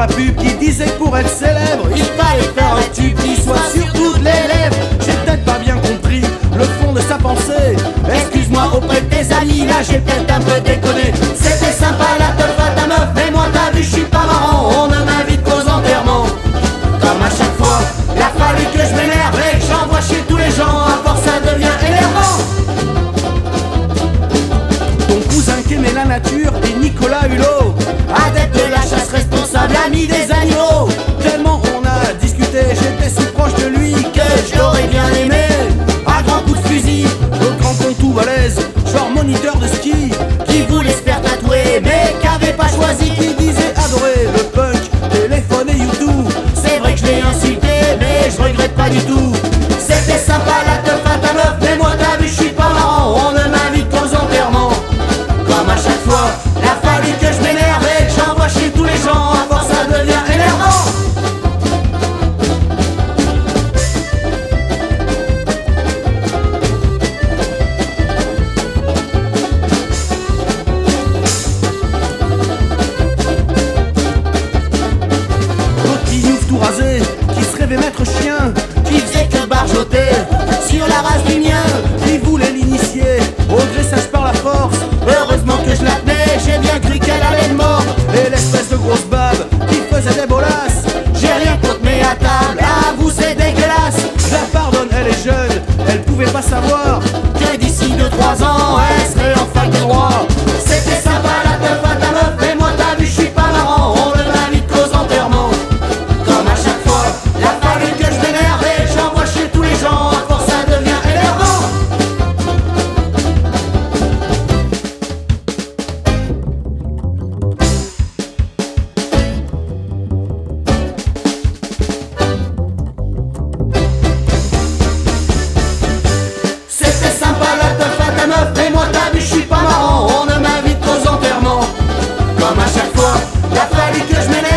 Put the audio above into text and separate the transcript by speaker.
Speaker 1: la pub qui disait que pour être célèbre, il fallait faire un tube qui soit sur toutes les lèvres. J'ai peut-être pas bien compris le fond de sa pensée. Excuse-moi auprès de tes amis, là j'ai peut-être un peu déconné. C'était sympa la teuf à ta meuf, mais moi t'as vu, je suis pas marrant. On ne m'invite qu'aux enterrements. Comme à chaque fois, il a fallu que je m'énerve et que j'envoie chez tous les gens. À force ça devient énervant. Ton cousin qui aimait la nature et Nicolas Hulot, adepte de la chasse, responsable, ami des animaux. Tellement on a discuté, j'étais si proche de lui que je l'aurais bien aimé. À grands coups de fusil, au crampon tout balèze, genre moniteur de ski, qui voulait se faire tatouer mais qui avait pas choisi, qui disait adorer le punk, téléphone et YouTube. C'est vrai que je l'ai insulté mais je regrette pas du tout. C'était sympa la teuf à ta meuf, mais moi t'as vu, je suis pas marrant. On ne m'invite qu'aux enterrements. Comme à chaque fois, il a fallu que je m'énerve et que j'envoie chez tous les gens. À force ça devient énervant. L'autre qui ouvre tout rasé, qui se rêvait maître chien, qui faisait que barjoter sur la race du mien, qui voulait l'initier au dressage par la force. Heureusement que je la tenais, j'ai bien cru qu'elle allait me mordre. Et l'espèce de grosse babe qui faisait des bolasses, j'ai rien contre mais à table, à vous c'est dégueulasse. Je la pardonne, elle est jeune, elle pouvait pas savoir que d'ici 2-3 ans, elle serait en fac de droit. C'était sympa la teuf à ta meuf, mais moi t'as vu, je suis pas marrant. On ne m'invite qu'aux enterrements. Comme à chaque fois, il a fallu que je m'énerve et que j'envoie chez tous les gens. À force ça devient énervant. C'était sympa la teuf à ta meuf, mais moi t'as vu, je suis pas marrant. On ne m'invite qu'aux enterrements. Comme à chaque fois, il a fallu que je m'énerve